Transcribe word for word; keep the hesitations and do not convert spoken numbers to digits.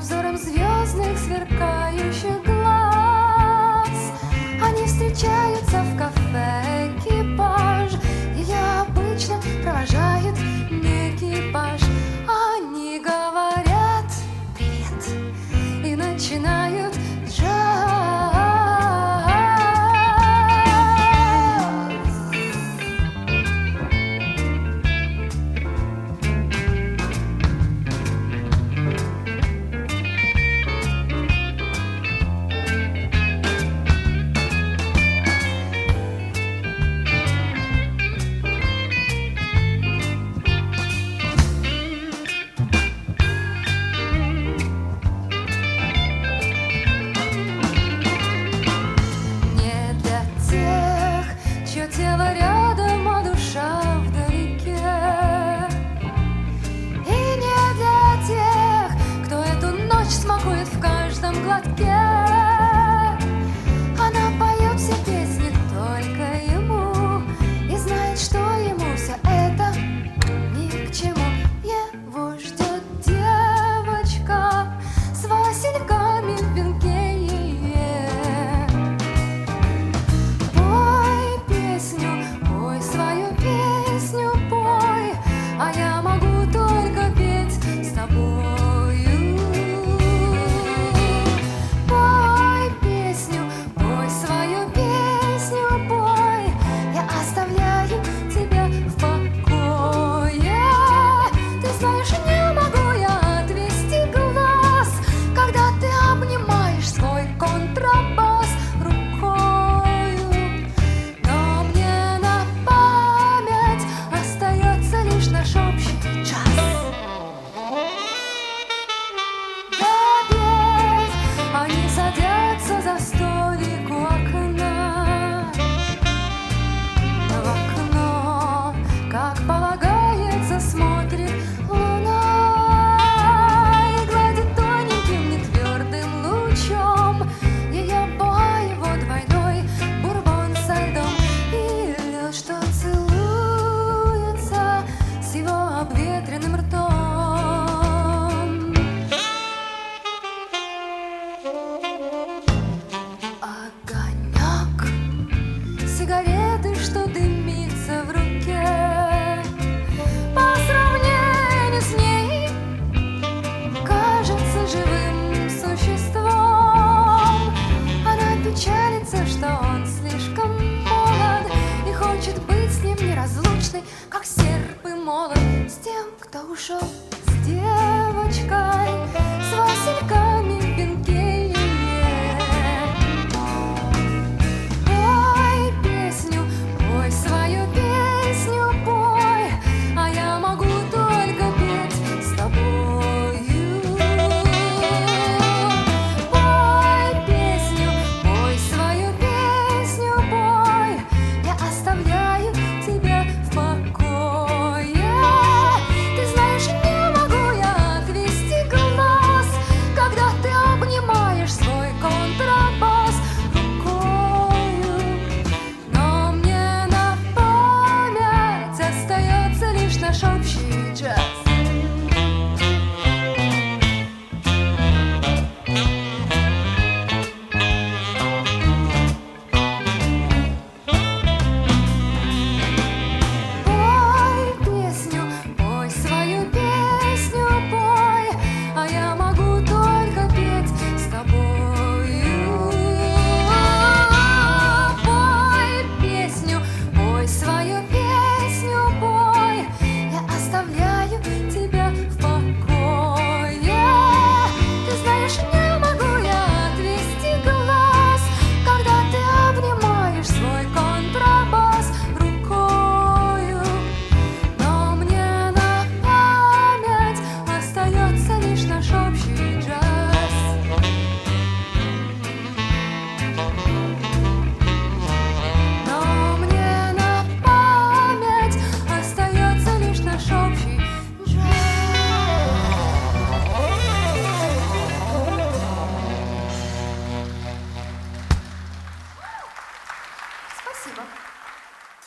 взором звездных сверкающих глаз. Они встречаются в кафе «Экипаж». Ее обычно провожает не экипаж. Они говорят «привет» и начинают джаз. Тело рядом, а душа вдалеке. И не для тех, кто эту ночь смакует в каждом глотке. Она поет все песни только ему и знает, что ему все это ни к чему. Его ждет девочка с васильками в венке. За столик у окна, в окно, как полагается, смотрит луна и гладит тоненьким нетвердым лучом ее по его двойной бурбон со льдом. И лед, что целуется с его обветренным ртом. Сигареты, что дымится в руке, по сравнению с ней кажется живым существом. Она печалится, что он слишком молод и хочет быть с ним неразлучной, как серп и молот, с тем, кто ушел с девочкой, с васильками в венке. Общий джаз. Пой песню, пой свою песню, пой, а я могу только петь с тобою. Пой песню, пой свою песню, пой, оставляю тебя в покое. Ты знаешь, не могу я отвести глаз, когда ты обнимаешь свой контрабас рукою. Но мне на память остается лишь наш общий джаз. Но мне на память остается лишь наш общий джаз. Спасибо.